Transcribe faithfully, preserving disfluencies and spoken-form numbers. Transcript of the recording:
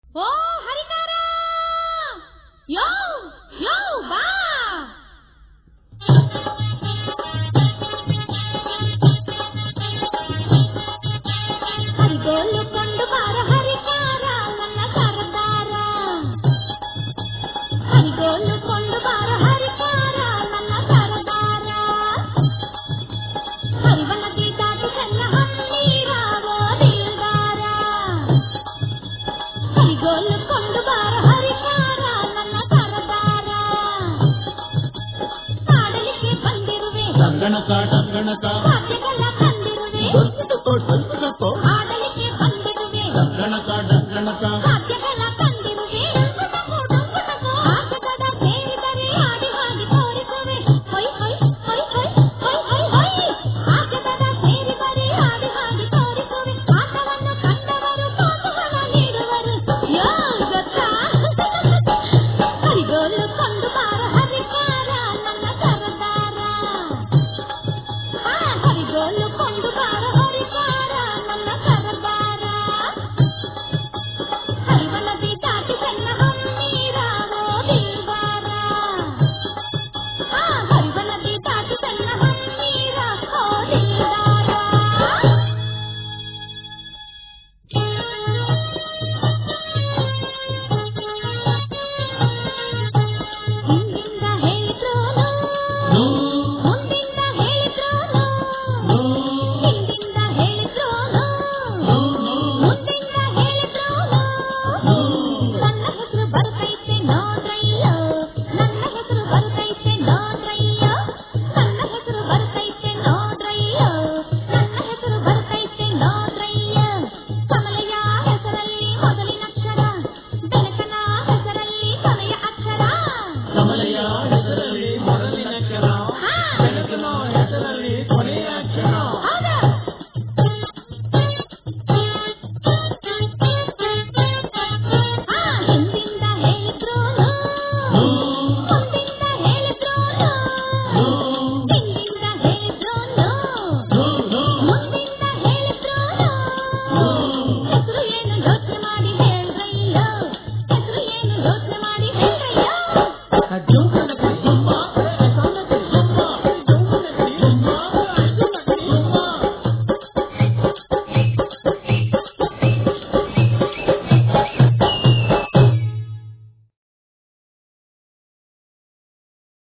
ಓ ಹರಿಕಾರ ಯೋ ಯೋ ಬಾ ಹರಿಗೋಲು ಕೊಂಡು ಬಾರ ಹರಿಕಾರ ನನ್ನ ಸರದಾರ ಹರಿಗೋಲು ಕೊಂಡು ಬಾರ ಹರಿಕಾರ ನನ್ನ ಸರದಾರ ಹರಿವನದಿ ದಾಟಿ ಚೆನ್ನ ಹನ್ನೀರಾಡೋ ದಿಲ್ದಾರ ಹರಿಗೋಲು ಕೊಂಡು ಬಾರ ಹರಿಕಾರ ನನ್ನ ಸರದಾರ ಆಡಲಿಕ್ಕೆ ಬಂದಿರುವೆ ಡಂಗಣಕ ಡಂಗಣಕ ವಾದ್ಯಗಳ ತಂದಿರುವೆ ಆಡಲಿಕ್ಕೆ ಬಂದಿರುವೆ ಆಡಲಿಕ್ಕೆ ಬಂದಿರುವೆ ಡಂಗಣಕ ಡಂಗಣಕ